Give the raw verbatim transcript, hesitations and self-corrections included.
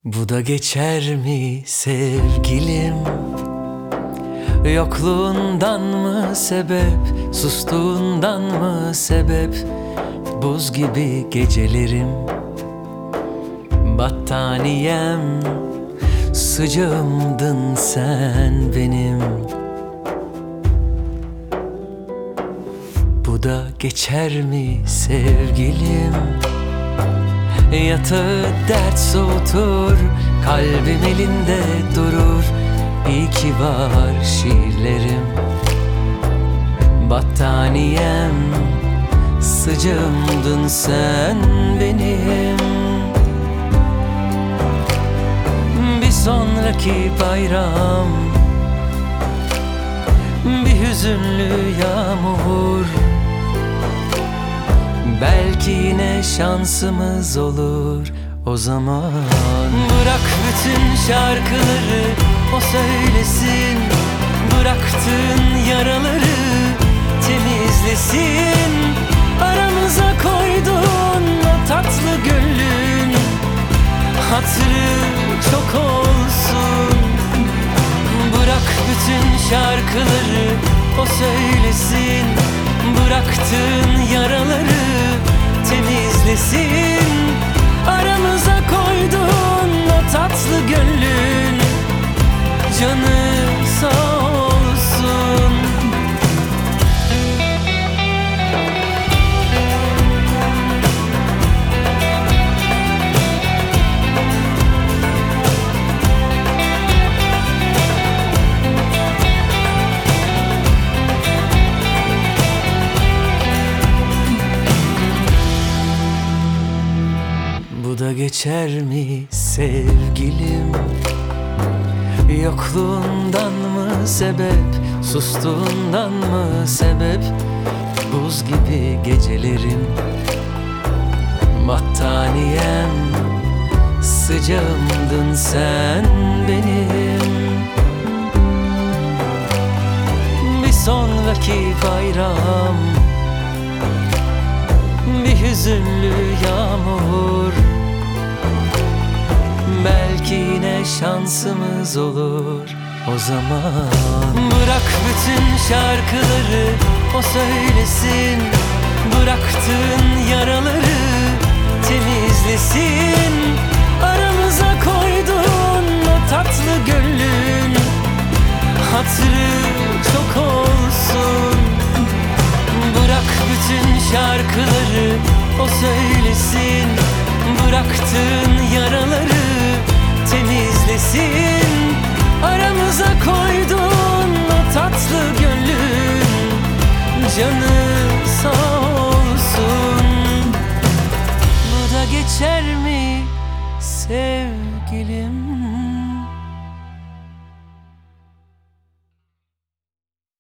Bu da geçer mi sevgilim? Yokluğundan mı sebep, sustuğundan mı sebep? Buz gibi gecelerim, battaniyem, sıcağımdın sen benim. Bu da geçer mi sevgilim? Yatağı dert soğutur, kalbim elinde durur. İyi ki var şiirlerim, battaniyem, sıcağımdın sen benim. Bir sonraki bayram, bir hüzünlü yağmur, belki yine şansımız olur o zaman. Bırak bütün şarkıları o söylesin, bıraktığın yaraları temizlesin. Aramıza koyduğun o tatlı gönlün hatırı çok olsun. Bırak bütün şarkıları o söylesin, bıraktığın yaraları temizlesin. Aramıza koyduğun o tatlı gönlün canı sağ olsun. Bu da geçer mi sevgilim? Yokluğundan mı sebep, sustuğundan mı sebep? Buz gibi gecelerim, battaniyem, sıcağımdın sen benim. Bir sonraki bayram, bir hüzünlü yağmur, belki yine şansımız olur o zaman. Bırak bütün şarkıları o söylesin, bıraktığın yaraları temizlesin. Aramıza koyduğun o tatlı gönlün hatırı çok olsun. Bırak bütün şarkıları o söylesin, bıraktığın yaraları temizlesin. Aramıza koyduğun o tatlı gönlün canı